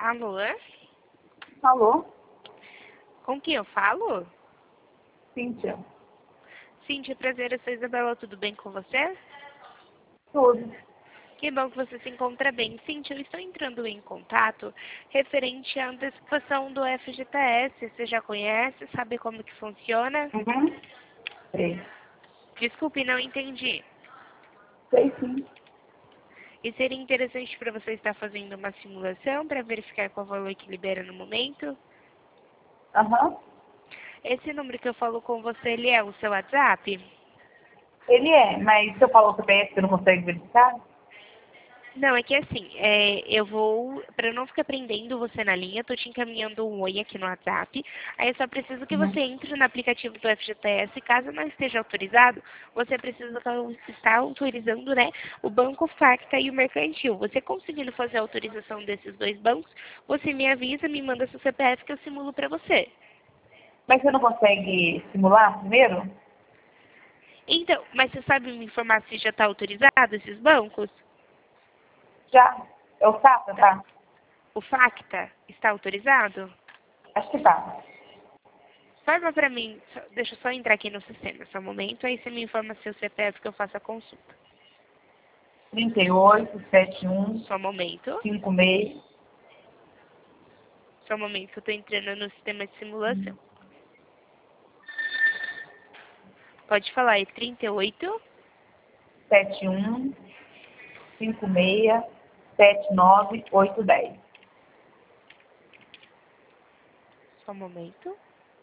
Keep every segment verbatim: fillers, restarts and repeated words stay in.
Alô? Alô? Com quem eu falo? Cíntia. Cíntia, prazer, eu sou Isabela, tudo bem com você? Tudo. Que bom que você se encontra bem. Cíntia, eu estou entrando em contato referente à antecipação do F G T S. Você já conhece, sabe como que funciona? Uhum. Sei. Desculpe, não entendi. Sei sim. E seria interessante para você estar fazendo uma simulação para verificar qual valor que libera no momento? Aham. Esse número que eu falo com você, ele é o seu WhatsApp? Ele é, mas se eu falar o C P F, você não consegue verificar? Não, é que assim, é, eu vou, para não ficar prendendo você na linha, tô te encaminhando um oi aqui no WhatsApp. Aí eu só preciso que Uhum. você entre no aplicativo do F G T S. Caso não esteja autorizado, você precisa estar autorizando, né, o Banco Facta e o Mercantil. Você conseguindo fazer a autorização desses dois bancos, você me avisa, me manda seu C P F que eu simulo para você. Mas você não consegue simular primeiro? Então, mas você sabe me informar se já está autorizado esses bancos? Já. É o Safra, tá? O Facta está autorizado? Acho que tá. Forma para mim, só- deixa eu só entrar aqui no sistema, só um momento, aí você me informa seu C P F que eu faço a consulta. trinta e oito, setenta e um, Só um momento, cinquenta e seis. só um momento que eu estou entrando no sistema de simulação. Pode falar, é trinta e oito, setenta e um, cinquenta e seis, setenta e nove, oitocentos e dez. só um momento.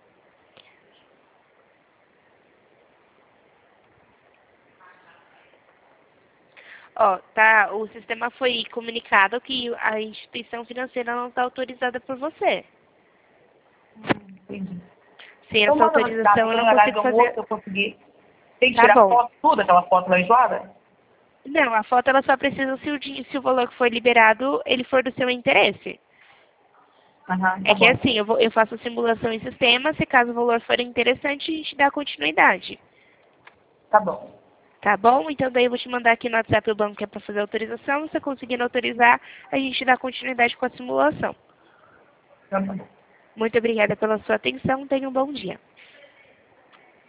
Ó, tá, o sistema foi comunicado que a instituição financeira não está autorizada por você. Entendi. Sem Então essa manda no WhatsApp, autorização eu porque não no horário consigo do almoço fazer. eu consegui. Tem que Tá tirar bom. foto, tudo, aquela foto lá enjoada? Não, a foto ela só precisa se o, din- se o valor que foi liberado, ele for do seu interesse. Aham, tá É que bom. assim, eu, vou, eu faço a simulação em sistema, se caso o valor for interessante, a gente dá continuidade. Tá bom. Tá bom? Então daí eu vou te mandar aqui no WhatsApp o banco que é para fazer a autorização. Se você conseguindo autorizar, a gente dá continuidade com a simulação. Tá bom. Muito obrigada pela sua atenção. Tenha um bom dia.